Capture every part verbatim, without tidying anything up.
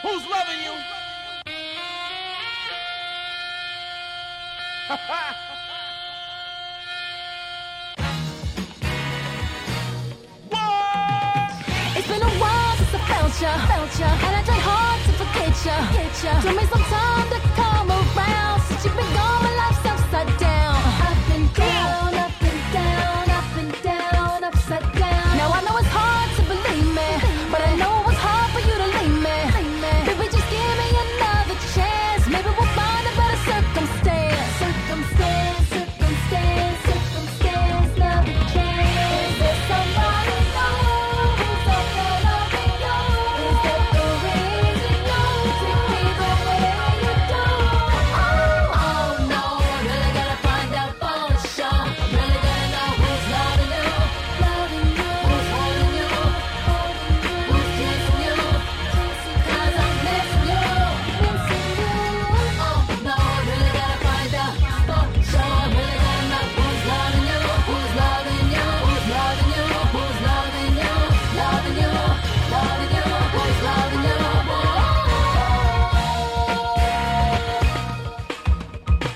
Who's loving you? It's been a while since I felt ya, felt ya, and I tried hard to forget ya, get ya. Took me some time to come around. Since you've been gone, my life's upside down. Up and down, up and down, up and down, upside down. Now I know it's hard to believe me, but I know it was hard for you to leave me. Baby, just give me another chance. Maybe we'll find a better circumstance. Circumstance, circumstance, circumstance, love again. Is there somebody new who's up there loving you? Is that the reason you take me the way you do? Oh, oh no, I really gotta find out for sure. Really gotta know who's loving you, loving you, who's holding you, holding you, who's kissing you, kissing. 'Cause I'm missing you, missing you. Oh no, I really gotta find out for sure. Really gotta know who's loving you, who's loving you, who's loving you, who's loving you, loving you, loving you, who's loving you.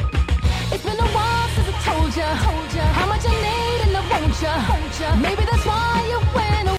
It's been a while since I told ya, told ya how much I need and I want ya. Maybe that's why